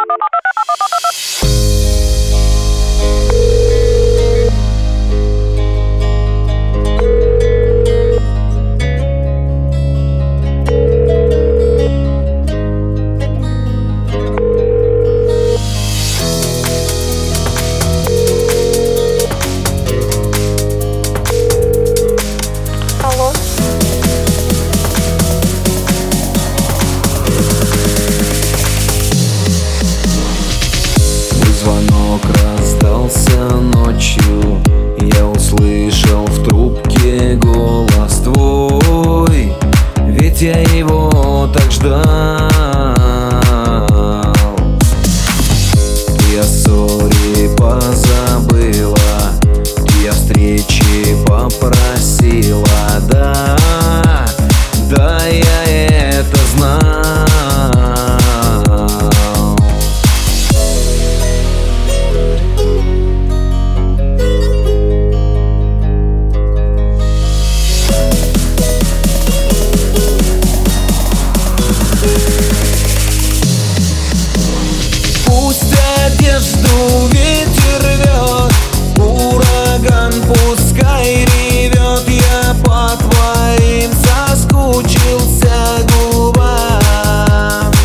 Звонок раздался ночью, я услышал в трубке голос твой, ведь я его так ждал. Ты о ссоре позабыла, ты о встрече попросила. Да, да, я это знал. Одежду ветер рвет, ураган пускай ревет. Я по твоим соскучился губам.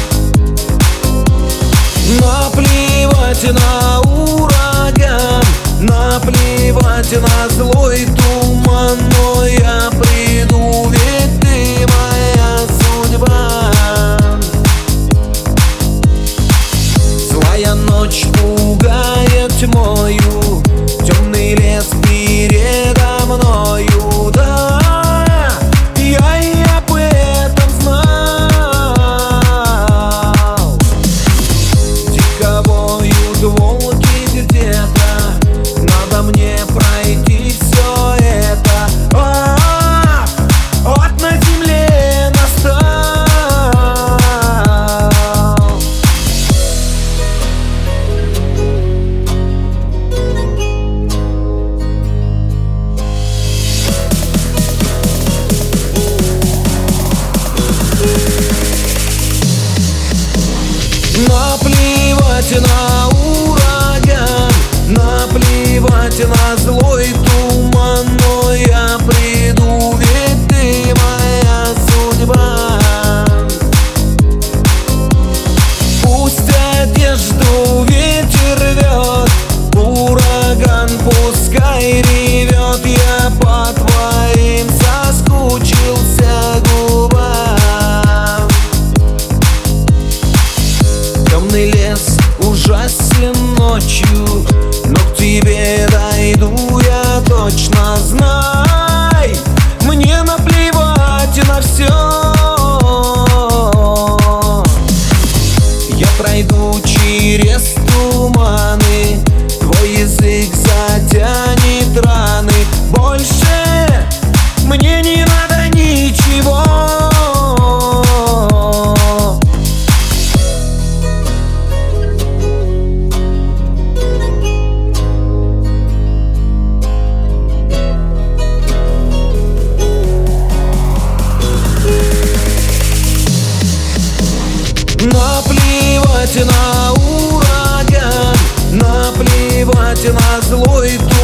Наплевать на ураган, наплевать на злой туман, но я приду, ведь ты моя судьба. Злая ночь пугает тьмою, темный лес передо мною. Да, я об этом знал. Дико воют волки где-то, надо мне пройти все это. Ад на земле настал. Наплевать на ураган, наплевать на злой туман, но я приду, ведь ты моя судьба. Пусть одежду ветер рвет, ураган пускай ревет. Я по твоим соскучился губам. Темный лес ужасен ночью, но к тебе дойду я точно. Знай, мне наплевать на все. Я пройду через туманы, твой язык затянет раны. Больше мне не надо ничего. Наплевать на ураган, наплевать на злой туман.